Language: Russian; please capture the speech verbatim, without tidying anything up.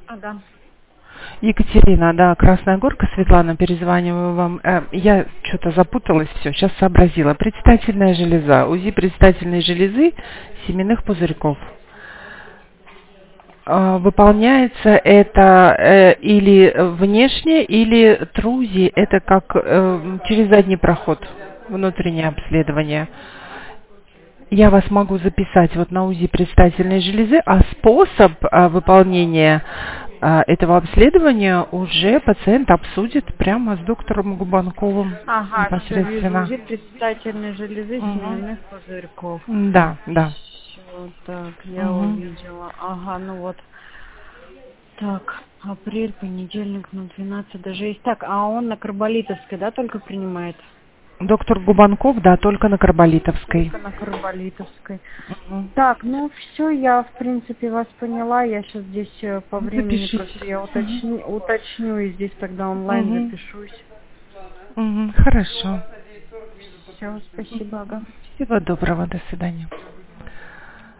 Ага. Екатерина, да, Красная Горка, Светлана, перезваниваю вам. Э, я что-то запуталась, все, сейчас сообразила. Предстательная железа, УЗИ предстательной железы, семенных пузырьков. Э, выполняется это э, или внешне, или ТРУЗИ, это как э, через задний проход, внутреннее обследование. Я вас могу записать вот на УЗИ предстательной железы, а способ а, выполнения а, этого обследования уже пациент обсудит прямо с доктором Губанковым Ага, все, вижу. непосредственно. УЗИ предстательной железы Мгм. семенных пузырьков. Да, да. Все, так, я Мгм. увидела. Ага, ну вот. Так, апрель, понедельник, ну, двенадцать даже есть. Так, а он на Карболитовской, да, только принимает? Доктор Губанков, да, только на Карболитовской. Только на Карболитовской. Мгм. Так, ну все, я в принципе вас поняла. Я сейчас здесь э, по времени просто Запишите. я Мгм. уточню, уточню и здесь тогда онлайн Мгм. запишусь. Мгм. Хорошо. Все, спасибо, ага. Всего доброго, до свидания.